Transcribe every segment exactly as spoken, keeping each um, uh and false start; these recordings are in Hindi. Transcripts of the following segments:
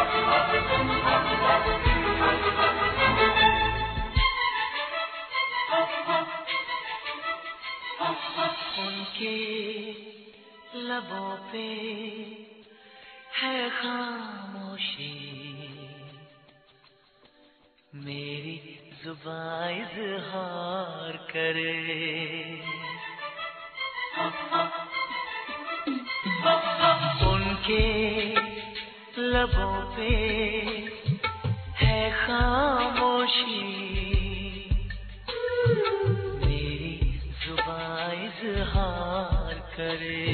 उनके लबों पे है खामोशी, मेरी जुबान इज़हार करे। उनके लबों पे है खामोशी, मेरी जुबान इज़हार करे।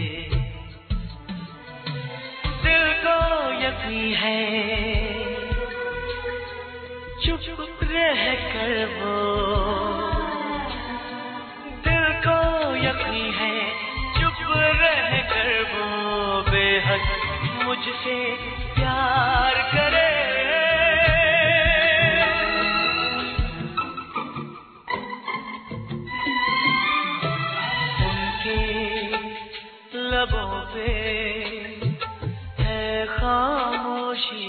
दिल को यकीन है चुप रह कर वो, दिल को यकीन है चुप रह कर वो बेहद मुझसे प्यार करे। उनके लबों पे है खामोशी,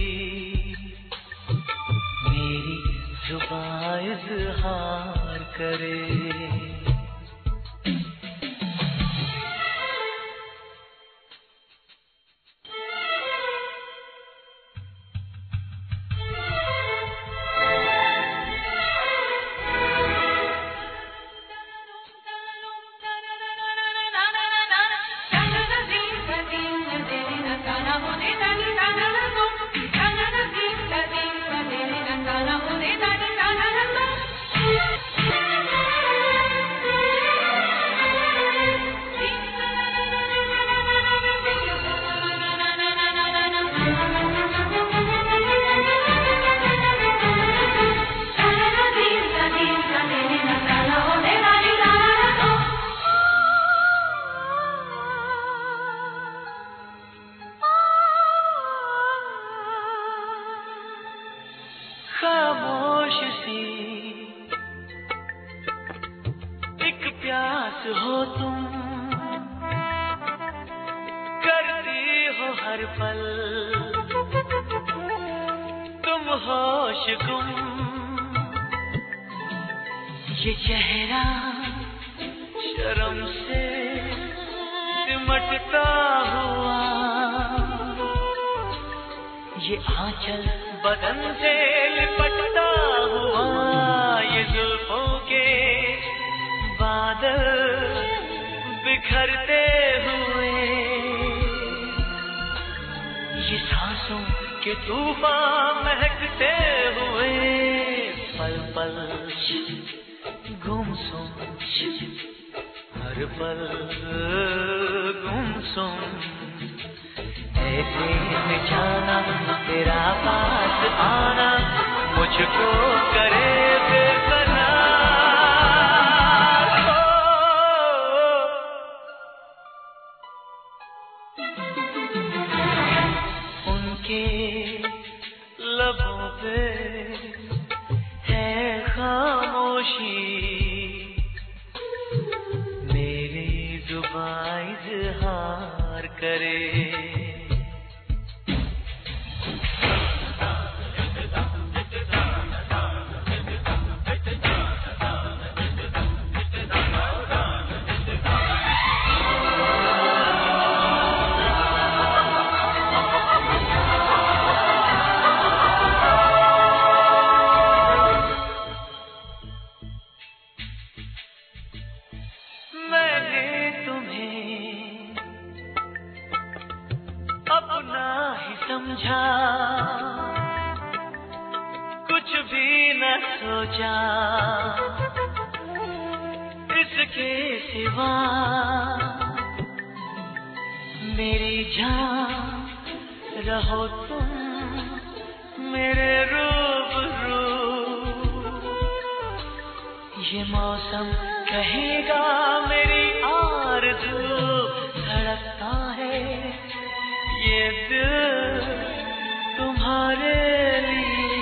मेरी जुबान इज़हार करे। खामोश सी एक प्यास हो तुम, करती हो हर पल तुम होश गुम। ये चेहरा शर्म से सिमटता हुआ, ये आंचल बदन से लिपटता हुआ, ये जुल्फों के बादल बिखरते हुए, ये सांसों के तूफान महकते हुए, पल पल गुमसुम हर पल गुमसुम। ऐसे में जाना तेरा पास आना मुझको करे बेकरार। उनके लबों पे है खामोशी, मेरी जुबान इज़हार करे। अपना ही समझा कुछ भी न सोचा, इसके सिवा मेरी जान रहो तुम मेरे रूबरू। ये मौसम कहेगा मेरी आरज़ू, धड़कता है ये दिल तुम्हारे लिए।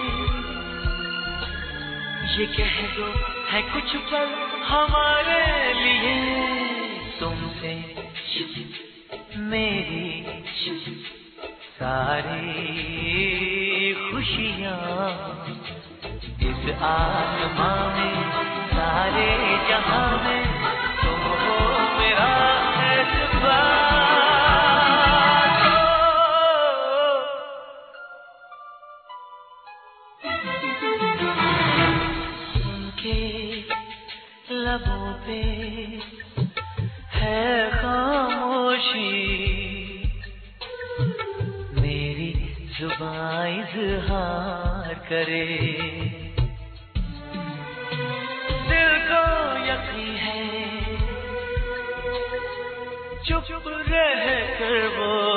ये कह दो है कुछ पल हमारे लिए, तुमसे मेरी सारी खुशियाँ इस आसमां में, सारे जहां में तुम हो मेरा एतबार। उनके लबों पे है खामोशी, मेरी जुबां इज़हार करे। दिल को यकीन है चुप रह कर वो